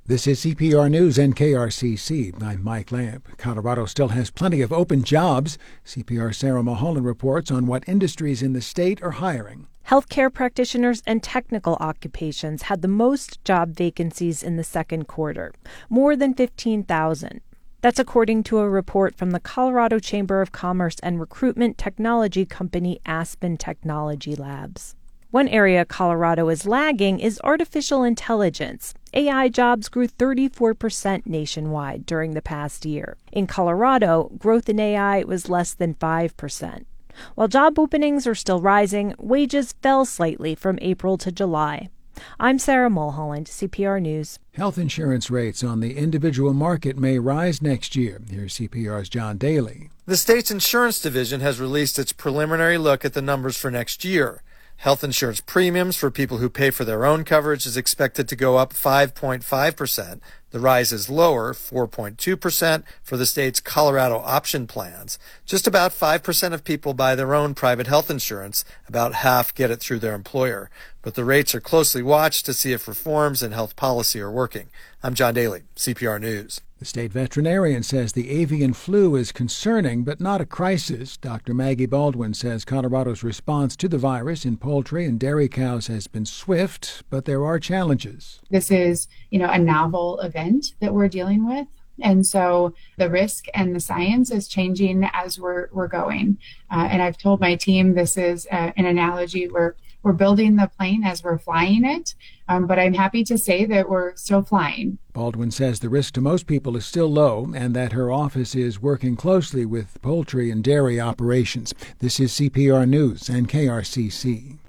This is CPR News and KRCC. I'm Mike Lamp. Colorado still has plenty of open jobs. CPR's Sarah Mulholland reports on what industries in the state are hiring. Healthcare practitioners and technical occupations had the most job vacancies in the second quarter, more than 15,000. That's according to a report from the Colorado Chamber of Commerce and recruitment technology company Aspen Technology Labs. One area Colorado is lagging is artificial intelligence. AI jobs grew 34% nationwide during the past year. In Colorado, growth in AI was less than 5%. While job openings are still rising, wages fell slightly from April to July. I'm Sarah Mulholland, CPR News. Health insurance rates on the individual market may rise next year. Here's CPR's John Daly. The state's insurance division has released its preliminary look at the numbers for next year. Health insurance premiums for people who pay for their own coverage is expected to go up 5.5%. The rise is lower, 4.2%, for the state's Colorado option plans. Just about 5% of people buy their own private health insurance. About half get it through their employer. But the rates are closely watched to see if reforms in health policy are working. I'm John Daly, CPR News. The state veterinarian says the avian flu is concerning but not a crisis. Dr. Maggie Baldwin says Colorado's response to the virus in poultry and dairy cows has been swift, but there are challenges. This is, a novel event that we're dealing with. And so the risk and the science is changing as we're going. And I've told my team this is an analogy where we're building the plane as we're flying it, but I'm happy to say that we're still flying. Baldwin says the risk to most people is still low and that her office is working closely with poultry and dairy operations. This is CPR News and KRCC.